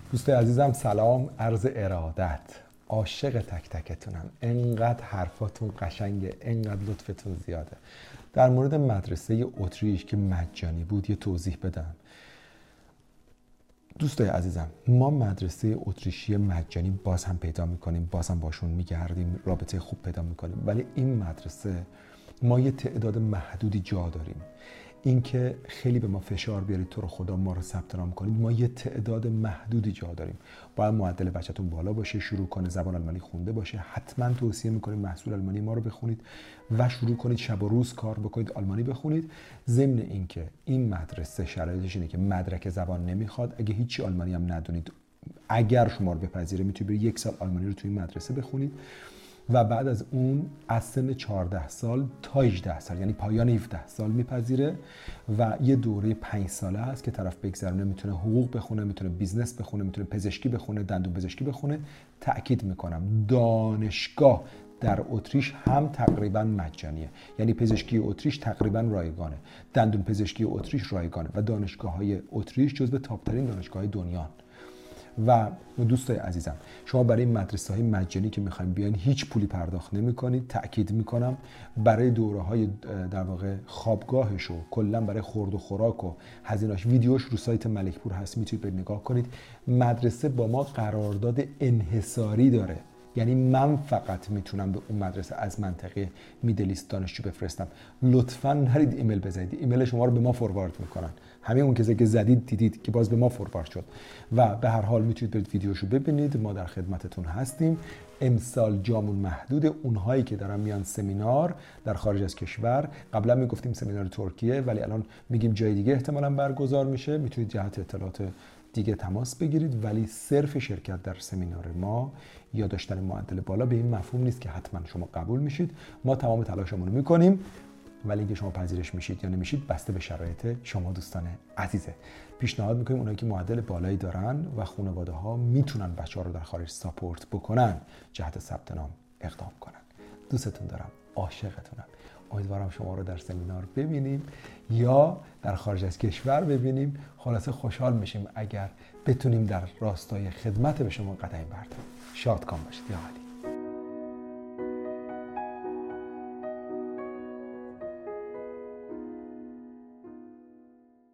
دوستای عزیزم سلام، عرض ارادت. عاشق تک تکتونم. انقدر حرفاتون قشنگه، انقدر لطفتون زیاده. در مورد مدرسه اتریش که مجانی بود یه توضیح بدم. دوستای عزیزم، ما مدرسه اتریشی مجانی باز هم پیدا میکنیم، باز هم باشون میگردیم، رابطه خوب پیدا میکنیم، ولی این مدرسه ما یه تعداد محدودی جا داریم. اینکه خیلی به ما فشار بیارید تو رو خدا ما رو ثبت نام کنید، ما یه تعداد محدودی جا داریم. باید معدل بچه‌تون بالا باشه، شروع کنه زبان آلمانی خونده باشه. حتما توصیه میکنیم محصول آلمانی ما رو بخونید و شروع کنید شب و روز کار بکنید آلمانی بخونید. ضمن اینکه این مدرسه شرایطش اینه که مدرک زبان نمیخواد. اگه هیچی آلمانی هم ندونید، اگر شما رو بپذیره میتونید برید 1 سال آلمانی رو توی این مدرسه بخونید و بعد از اون از سن 14 سال تا 18 سال یعنی پایان 17 سال میپذیره و یه دوره 5 ساله هست که طرف بگذرونه. میتونه حقوق بخونه، میتونه بیزنس بخونه، میتونه پزشکی بخونه، دندون پزشکی بخونه. تأکید میکنم دانشگاه در اتریش هم تقریبا مجانیه، یعنی پزشکی اتریش تقریبا رایگانه، دندون پزشکی اتریش رایگانه و دانشگاه‌های اتریش جزو تاپ ترین دانشگاه‌های دنیان. و دوستای عزیزم، شما برای این مدرسه‌های مجانی که می‌خواید بیاین هیچ پولی پرداخت نمی‌کنید. تأکید می‌کنم برای دوره‌های در واقع خوابگاهش و کلا برای خورد و خوراک و هزینه‌اش ویدیوش رو سایت ملکپور هست، میتونید برید نگاه کنید. مدرسه با ما قرارداد انحصاری داره، یعنی من فقط میتونم به اون مدرسه از منطقه میدل ایست دانشجو بفرستم. لطفاً نرید ایمیل بزنید، ایمیل شما رو به ما فوروارد میکنن. همین اون کسی که زدید دیدید که باز به ما فوروارد شد. و به هر حال میتونید برید ویدیوشو ببینید، ما در خدمتتون هستیم. امسال جامون محدود. اونهایی که دارن میان سمینار در خارج از کشور، قبلا میگفتیم سمینار ترکیه ولی الان میگیم جای دیگه احتمالاً برگزار میشه، میتونید جهت اطلاعات دیگه تماس بگیرید. ولی صرف شرکت در سمینار ما یا داشتن معدل بالا به این مفهوم نیست که حتما شما قبول میشید. ما تمام تلاشمون رو میکنیم، ولی اینکه شما پذیرش میشید یا نمیشید بسته به شرایط شما دوستان عزیزه. پیشنهاد میکنیم اونایی که معدل بالایی دارن و خانواده ها میتونن بچه‌ها رو در خارج ساپورت بکنن جهت ثبت نام اقدام کنن. دوستتون دارم، عاشقتونم. امیدوارم شما رو در سمینار ببینیم یا در خارج از کشور ببینیم. خلاصه خوشحال میشیم اگر بتونیم در راستای خدمت به شما قدم برداریم. شادکام باشید. یا علی.